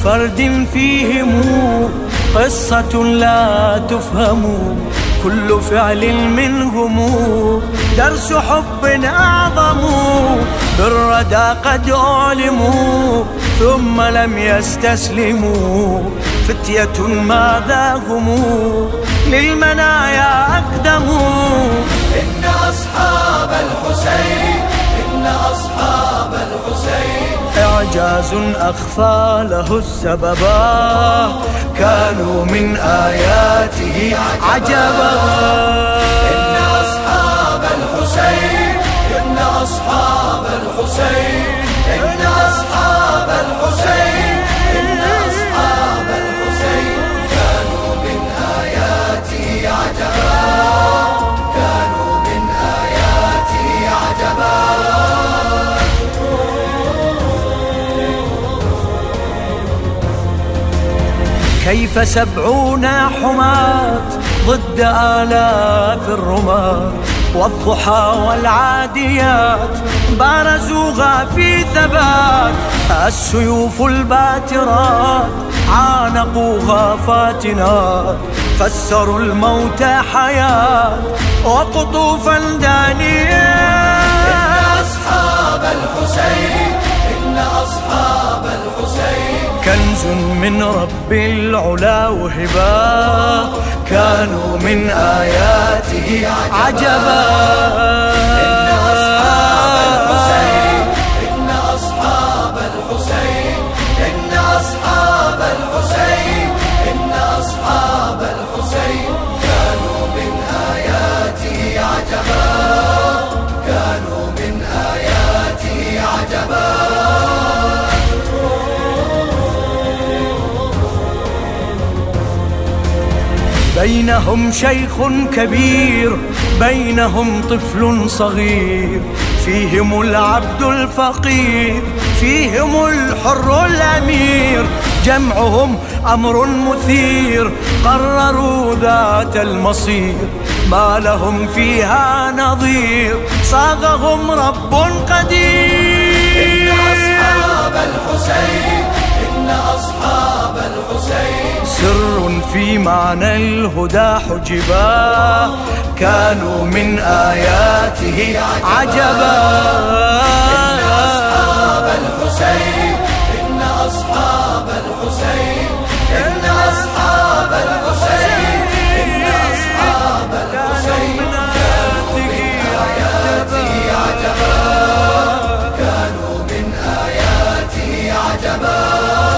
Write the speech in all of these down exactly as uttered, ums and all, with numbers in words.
فرد فيهم قصة لا تفهم، كل فعل منهم درس حب أعظم. بالردى قد أعلموا ثم لم يستسلموا، فتية ماذا هم للمنايا أقدموا. إن أصحاب الحسين إن أصحاب الحسين إعجاز أخفى له السببا، كانوا من آياته عجبا. إن أصحاب الحسين إن أصحاب الحسين إن أصحاب الحسين إن أصحاب الحسين كانوا من آياته عجبا، كانوا من آياته عجبا. كيف سبعون حماة ضد آلاف الرماة، والضحى والعاديات بارزوها في ثبات. السيوف الباترات عانقوها فاتنات، فسروا الموت حياة وقطوفا دانيات. إن أصحاب الحسين إن أصحاب الحسين كنز من رب العلا وهبا، كانوا من آياته عجبا. إن أصحاب الحسين إن أصحاب الحسين إن أصحاب الحسين إن أصحاب الحسين كانوا من آياته عجبا، كانوا من آياته عجبا. بينهم شيخ كبير بينهم طفل صغير، فيهم العبد الفقير فيهم الحر الأمير. جمعهم أمر مثير قرروا ذات المصير، ما لهم فيها نظير صاغهم رب قدير. إن أصحاب الحسين إن أصحاب الحسين سر في معنى الهدى حجبا، كانوا من آياته عجبا. إن أصحاب الحسين إن أصحاب الحسين إن أصحاب الحسين إن أصحاب الحسين كانوا من آياته عجبا، كانوا من آياته عجبا.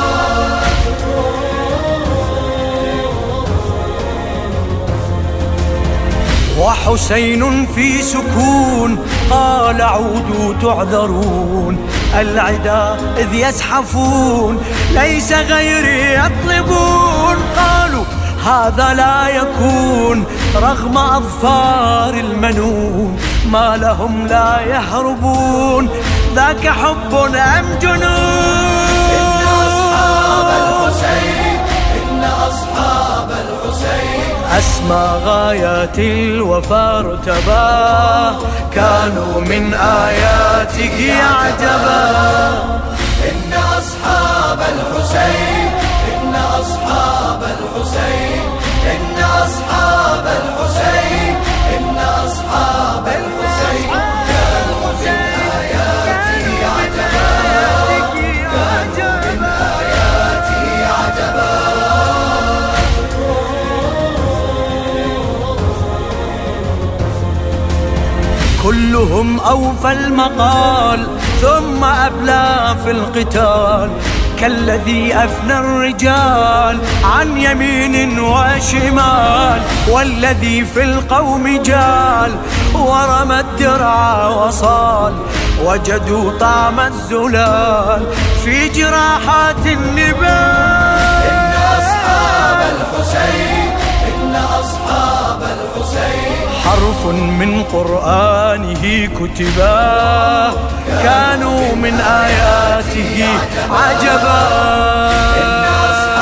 وحسين في سكون قال عودوا تعذرون، العدا إذ يزحفون ليس غيري يطلبون. قالوا هذا لا يكون رغم أظفار المنون، ما لهم لا يهربون ذاك حب أم جنون. إن أصحاب الحسين إن أصحاب الحسين أسمى غايات الوفا ارتبا، كانوا من آياته عجبا. إن أصحاب الحسين إن أصحاب الحسين إن أصحاب الحسين إن أصحاب الحسين كانوا من آياته عجبا، كانوا من آياته عجبا. كلهم أوفى المقال ثم أبلى في القتال، كالذي أفنى الرجال عن يمين وشمال، والذي في القوم جال ورمى الدرع وصال. وجدوا طعم الزلال في جراحات النبال. إن أصحاب الحسين إن أصحاب الحسين حرف من قرآنه كتبا، كانوا من آياته عجبا.